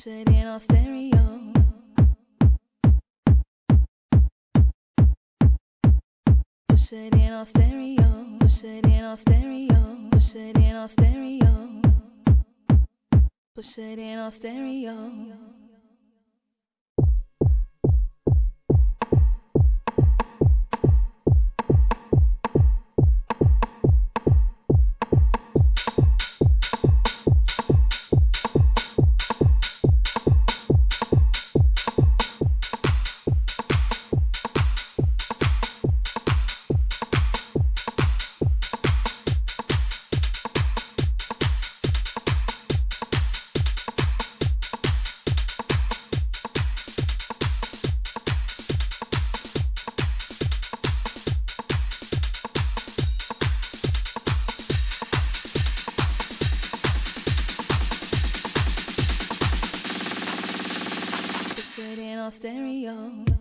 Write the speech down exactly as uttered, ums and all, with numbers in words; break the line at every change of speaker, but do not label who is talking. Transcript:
Push it in on stereo. Push it in on stereo. Push it in on stereo. Push it in on stereo. Push it in on stereo. Put it in on stereo.